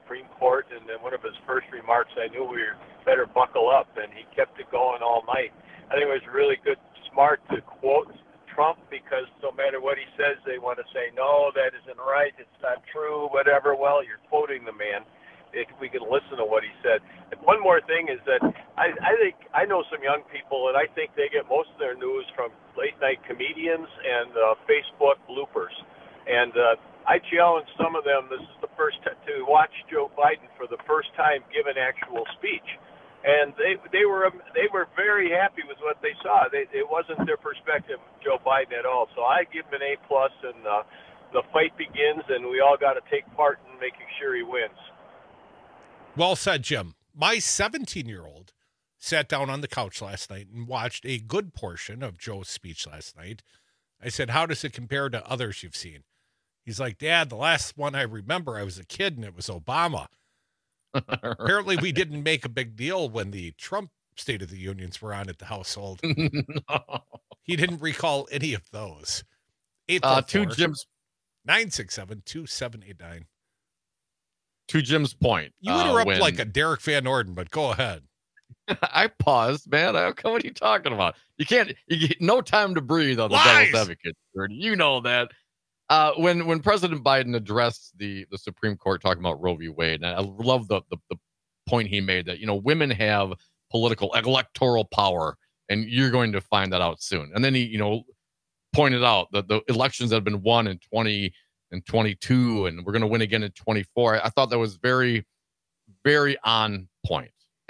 Supreme Court, and in one of his first remarks, I knew we better buckle up, and he kept it going all night. I think it was really good, smart to quote Trump, because no matter what he says, they want to say, no, that isn't right, it's not true, whatever. Well, you're quoting the man. If we can listen to what he said. And one more thing is that I think I know some young people, and I think they get most of their news from late-night comedians and Facebook bloopers. And I challenge some of them, this is the first to watch Joe Biden for the first time give an actual speech. And they were very happy with what they saw. It wasn't their perspective of Joe Biden at all. So I give him an A+, and the fight begins, and we all got to take part in making sure he wins. Well said, Jim. My 17-year-old sat down on the couch last night and watched a good portion of Joe's speech last night. I said, how does it compare to others you've seen? He's like, Dad, the last one I remember, I was a kid, and it was Obama. Apparently, we didn't make a big deal when the Trump State of the Unions were on at the household. No. He didn't recall any of those. 844 Jim's 967-2789. To Jim's point. You interrupt like a Derek Van Orden, but go ahead. I paused, man. What are you talking about? You get no time to breathe on the Lies! Devil's Advocate. You know that. When President Biden addressed the Supreme Court talking about Roe v. Wade, and I love the point he made that, women have political electoral power, and you're going to find that out soon. And then he, pointed out that the elections that have been won in 20 and 22, and we're going to win again in 24. I thought that was very, very on point.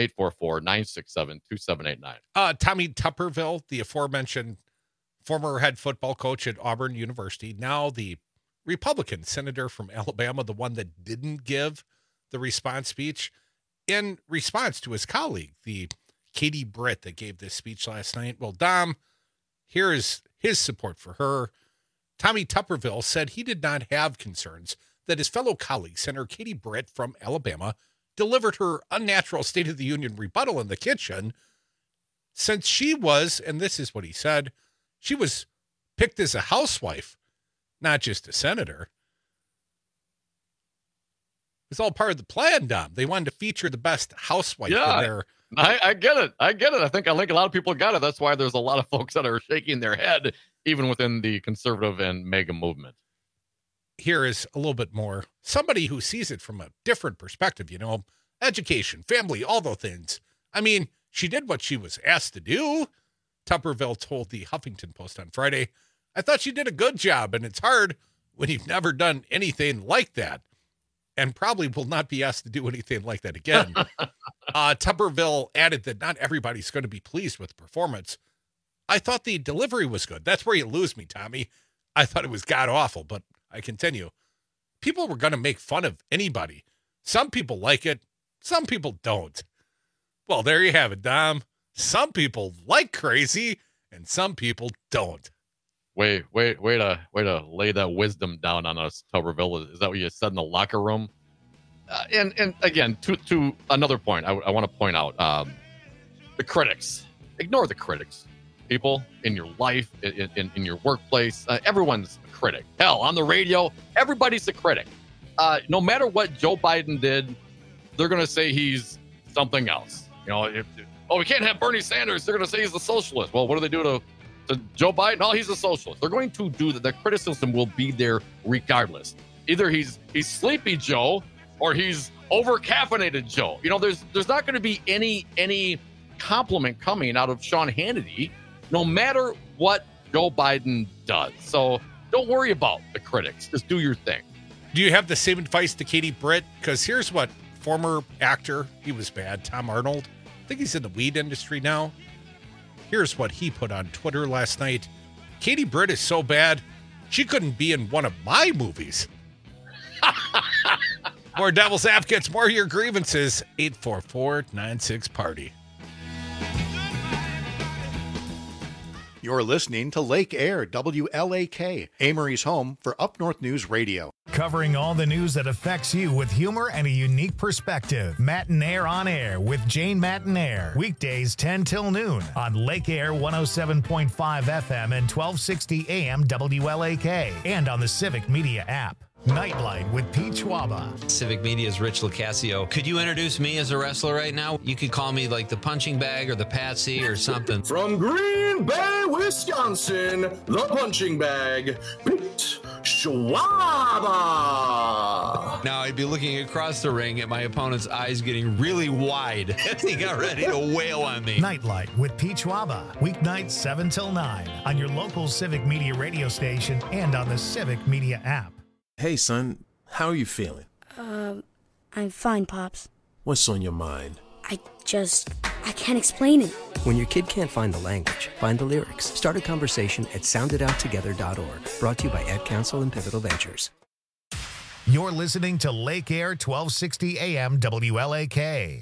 844-967-2789. Tommy Tuberville, the aforementioned former head football coach at Auburn University, now the Republican senator from Alabama, the one that didn't give the response speech, in response to his colleague, the Katie Britt, that gave this speech last night. Well, Dom, here is his support for her. Tommy Tuberville said he did not have concerns that his fellow colleague, Senator Katie Britt from Alabama, delivered her unnatural State of the Union rebuttal in the kitchen, since she was, and this is what he said, she was picked as a housewife, not just a senator. It's all part of the plan, Dom. They wanted to feature the best housewife in there. I get it. I think a lot of people got it. That's why there's a lot of folks that are shaking their head, even within the conservative and MAGA movement. Here is a little bit more. Somebody who sees it from a different perspective, education, family, all those things. I mean, she did what she was asked to do. Tuberville told the Huffington Post on Friday, I thought she did a good job, and it's hard when you've never done anything like that, and probably will not be asked to do anything like that again. Tuberville added that not everybody's going to be pleased with the performance. I thought the delivery was good. That's where you lose me, Tommy. I thought it was god-awful, but I continue. People were going to make fun of anybody. Some people like it. Some people don't. Well, there you have it, Dom. Some people like crazy, and some people don't. Way to lay that wisdom down on us, Tuberville. Is that what you said in the locker room? And again, to another point, I want to point out the critics. Ignore the critics. People in your life, in your workplace, everyone's a critic. Hell, on the radio, everybody's a critic. No matter what Joe Biden did, they're going to say he's something else. We can't have Bernie Sanders. They're going to say he's a socialist. Well, what do they do to Joe Biden? Oh, he's a socialist. They're going to do that. The criticism will be there regardless. Either he's sleepy Joe or he's over-caffeinated Joe. There's not going to be any compliment coming out of Sean Hannity, no matter what Joe Biden does. So don't worry about the critics. Just do your thing. Do you have the same advice to Katie Britt? Because here's what former actor, he was bad, Tom Arnold, I think he's in the weed industry now. Here's what he put on Twitter last night. Katie Britt is so bad, she couldn't be in one of my movies. More Devil's Advocates, more of your grievances. 844-96-PARTY. You're listening to Lake Air, WLAK, Amory's home for Up North News Radio. Covering all the news that affects you with humor and a unique perspective. Matinaire on Air with Jane Matinaire. Weekdays 10 till noon on Lake Air 107.5 FM and 1260 AM WLAK. And on the Civic Media app. Nightlight with Pete Schwaba. Civic Media's Rich Locascio. Could you introduce me as a wrestler right now? You could call me like the punching bag or the Patsy or something. From Green Bay, Wisconsin, the punching bag, Pete Schwaba. Now I'd be looking across the ring at my opponent's eyes getting really wide as he got ready to wail on me. Nightlight with Pete Schwaba. Weeknights 7 till 9 on your local Civic Media radio station and on the Civic Media app. Hey, son, how are you feeling? I'm fine, Pops. What's on your mind? I can't explain it. When your kid can't find the language, find the lyrics. Start a conversation at sounditouttogether.org. Brought to you by Ad Council and Pivotal Ventures. You're listening to Lake Air 1260 AM WLAK.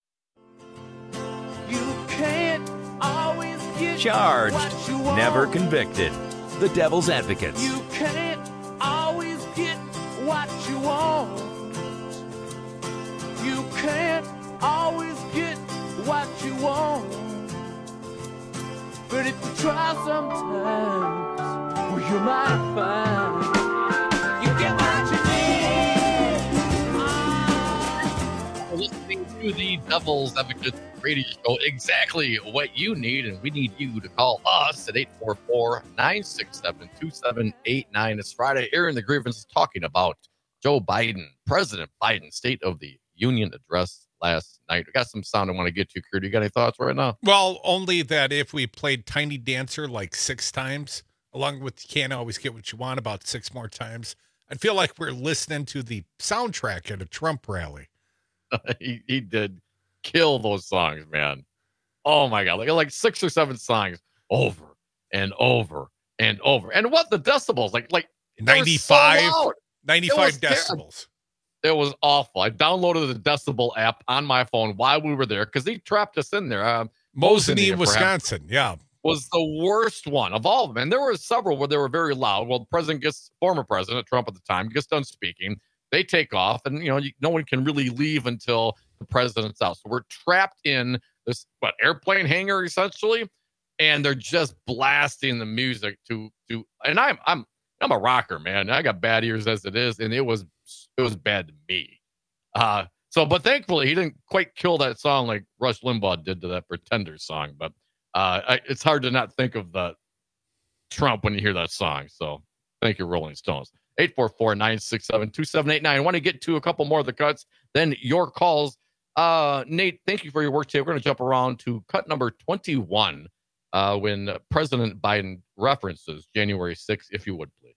You can't always get Charged, what you want. never convicted. The Devil's Advocates. You can't always get what you want. You can't always get what you want. But if you try sometimes, well, you might find you get what you need. Listening to the Devil's Advocates radio show, exactly what you need, and we need you to call us at 844-967-2789. It's Friday, airing the grievances, talking about Joe Biden, President Biden's State of the Union address last night. We got some sound I want to get to. Kurt, you got any thoughts right now? Well, only that if we played Tiny Dancer like 6 times, along with You Can't Always Get What You Want about 6 more times, I'd feel like we're listening to the soundtrack at a Trump rally. He did kill those songs, man. Oh my God. Like 6 or 7 songs over and over and over. And what the decibels? Like 95, so 95 decibels. It was awful. I downloaded the Decibel app on my phone while we were there because he trapped us in there. Mosinee, Wisconsin. Yeah. Was the worst one of all of them. And there were several where they were very loud. Well, former President Trump at the time gets done speaking. They take off, and no one can really leave until the president's out. So we're trapped in this airplane hangar essentially, and they're just blasting the music to. And I'm a rocker, man. I got bad ears as it is, and it was bad to me. But thankfully he didn't quite kill that song like Rush Limbaugh did to that Pretender song. But it's hard to not think of the Trump when you hear that song. So thank you, Rolling Stones. 844-967-2789. I want to get to a couple more of the cuts, then your calls. Nate, thank you for your work today. We're going to jump around to cut number 21 when President Biden references January 6th, if you would, please.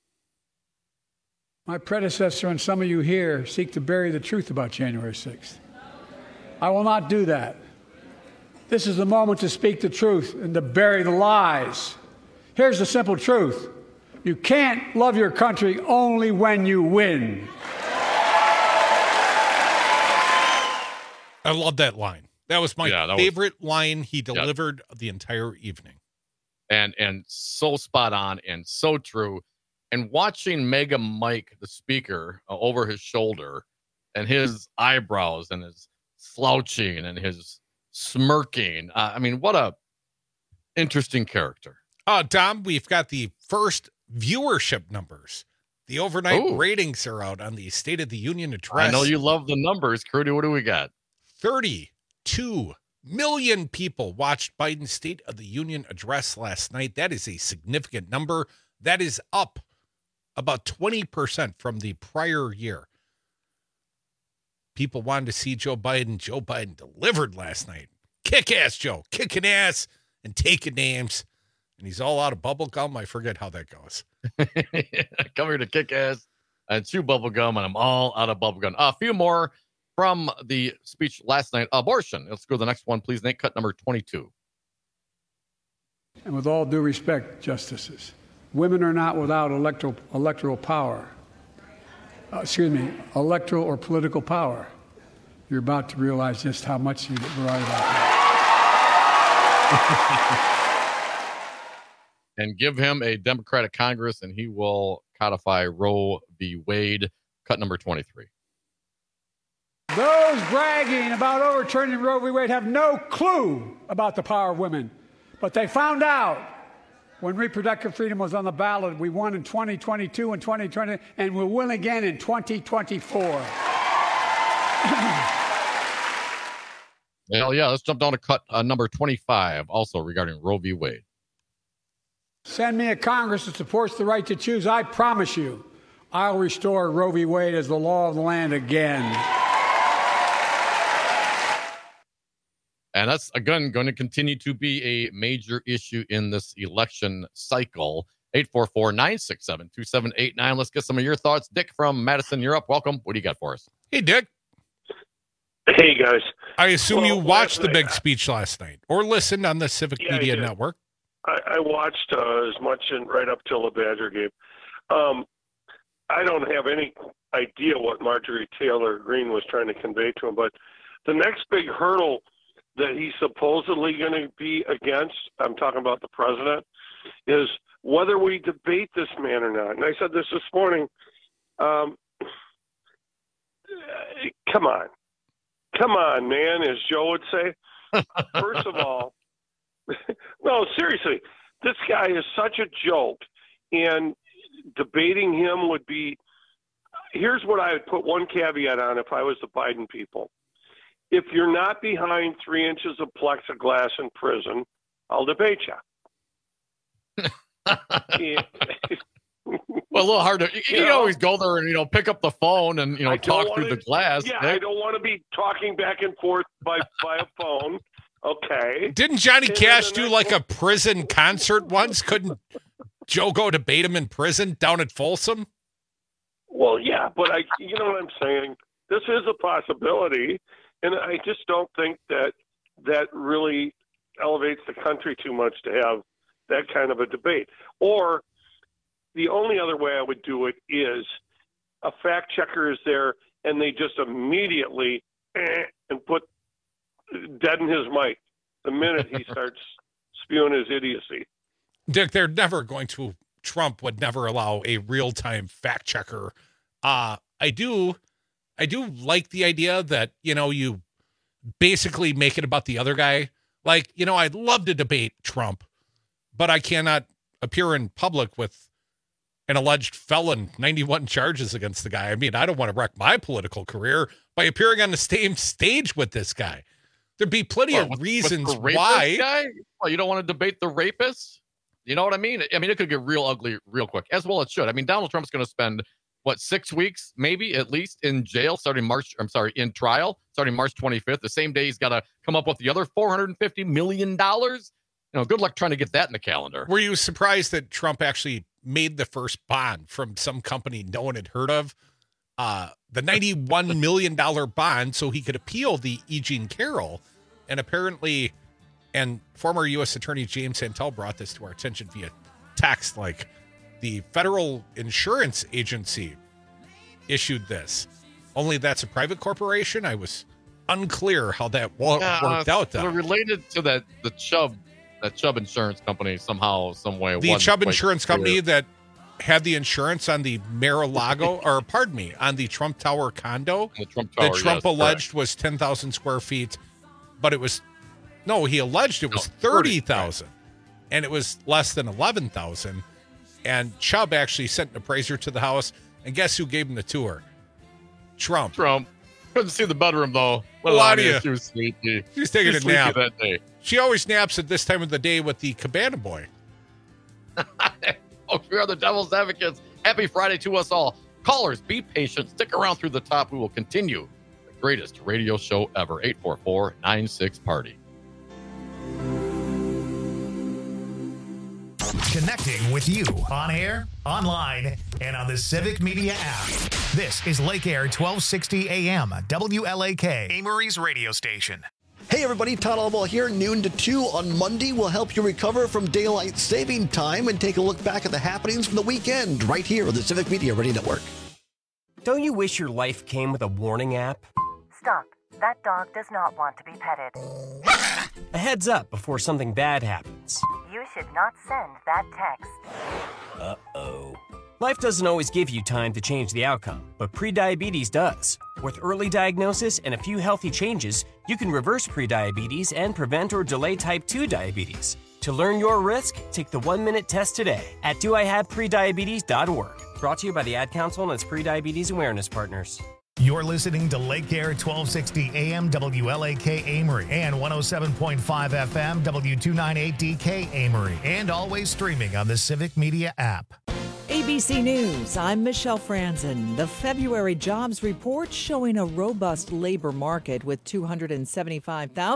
My predecessor and some of you here seek to bury the truth about January 6th. I will not do that. This is the moment to speak the truth and to bury the lies. Here's the simple truth. You can't love your country only when you win. I love that line. That was my favorite line he delivered the entire evening. And so spot on and so true. And watching Mega Mike, the speaker, over his shoulder, and his eyebrows and his slouching and his smirking. What a interesting character. Dom, we've got the first viewership numbers. The overnight ratings are out on the State of the Union address. I know you love the numbers. Crudy, what do we got? 32 million people watched Biden's State of the Union address last night. That is a significant number. That is up about 20% from the prior year. People wanted to see Joe Biden. Joe Biden delivered last night. Kick-ass Joe. Kicking ass and taking names. And he's all out of bubble gum. I forget how that goes. Come here to kick ass and chew bubble gum, and I'm all out of bubble gum. A few more from the speech last night. Abortion. Let's go to the next one, please, Nate. Cut number 22. And with all due respect, justices, women are not without electoral power. Electoral or political power. You're about to realize just how much you're right about that. And give him a Democratic Congress, and he will codify Roe v. Wade. Cut number 23. Those bragging about overturning Roe v. Wade have no clue about the power of women. But they found out When reproductive freedom was on the ballot, we won in 2022 and 2020, and we'll win again in 2024. Hell yeah, let's jump down to cut number 25, also regarding Roe v. Wade. Send me a Congress that supports the right to choose. I promise you, I'll restore Roe v. Wade as the law of the land again. And that's, again, going to continue to be a major issue in this election cycle. 844-967-2789. Let's get some of your thoughts. Dick from Madison, you're up. Welcome. What do you got for us? Hey, Dick. Hey, guys. I assume you watched the big speech last night or listened on the Civic Media Network. I watched as much right up till the Badger game. I don't have any idea what Marjorie Taylor Greene was trying to convey to him, but the next big hurdle that he's supposedly going to be against, I'm talking about the president, is whether we debate this man or not. And I said this morning. Come on. Come on, man, as Joe would say. First of all, no, seriously, this guy is such a joke, and debating him would be, here's what I would put one caveat on if I was the Biden people. If you're not behind 3 inches of plexiglass in prison, I'll debate you. Well, a little hard to, you always go there and, pick up the phone and, talk through the glass. Yeah, I don't want to be talking back and forth by a phone. Okay. Didn't Johnny Cash do like a prison concert once? Couldn't Joe go debate him in prison down at Folsom? Well, yeah, but you know what I'm saying? This is a possibility, and I just don't think that really elevates the country too much to have that kind of a debate. Or the only other way I would do it is a fact checker is there, and they just immediately and put deaden his mic the minute he starts spewing his idiocy. Dick, Trump would never allow a real-time fact checker. I do like the idea that, you basically make it about the other guy. Like, I'd love to debate Trump, but I cannot appear in public with an alleged felon, 91 charges against the guy. I mean, I don't want to wreck my political career by appearing on the same stage with this guy. There'd be plenty of reasons why. Guy? Well, you don't want to debate the rapist? You know what I mean? I mean, it could get real ugly real quick, as well it should. I mean, Donald Trump's going to spend, 6 weeks, maybe at least in jail in trial, starting March 25th. The same day he's got to come up with the other $450 million. Good luck trying to get that in the calendar. Were you surprised that Trump actually made the first bond from some company no one had heard of? The $91 million bond so he could appeal the E. Jean Carroll. And apparently, and former U.S. Attorney James Santel brought this to our attention via text, like the Federal Insurance Agency issued this. Only that's a private corporation. I was unclear how that worked out. Though. Related to that Chubb Insurance Company somehow, some way. The Chubb Insurance Company that had the insurance on the Mar-a-Lago, on the Trump Tower condo. The Trump Tower, that Trump alleged was 10,000 square feet, but he alleged it was 30,000, and it was less than 11,000. And Chubb actually sent an appraiser to the house, and guess who gave him the tour? Trump. Couldn't see the bedroom though. She was sleepy. She was taking a nap that day. She always naps at this time of the day with the Cabana Boy. We are the Devil's Advocates. Happy Friday to us all. Callers, be patient. Stick around through the top. We will continue the greatest radio show ever. 844-96-PARTY. Connecting with you on air, online, and on the Civic Media app. This is Lake Air 1260 AM, WLAK, Amory's radio station. Hey everybody, Todd Albaugh here, noon to 2 on Monday. We'll help you recover from daylight saving time and take a look back at the happenings from the weekend right here on the Civic Media Radio Network. Don't you wish your life came with a warning app? Stop. That dog does not want to be petted. A heads up before something bad happens. You should not send that text. Uh-oh. Life doesn't always give you time to change the outcome, but prediabetes does. With early diagnosis and a few healthy changes, you can reverse prediabetes and prevent or delay type 2 diabetes. To learn your risk, take the 1-minute test today at doihaveprediabetes.org. Brought to you by the Ad Council and its Prediabetes Awareness Partners. You're listening to Lake Air 1260 AM WLAK Amory and 107.5 FM W298DK Amory, and always streaming on the Civic Media app. ABC News, I'm Michelle Franzen. The February jobs report showing a robust labor market with 275,000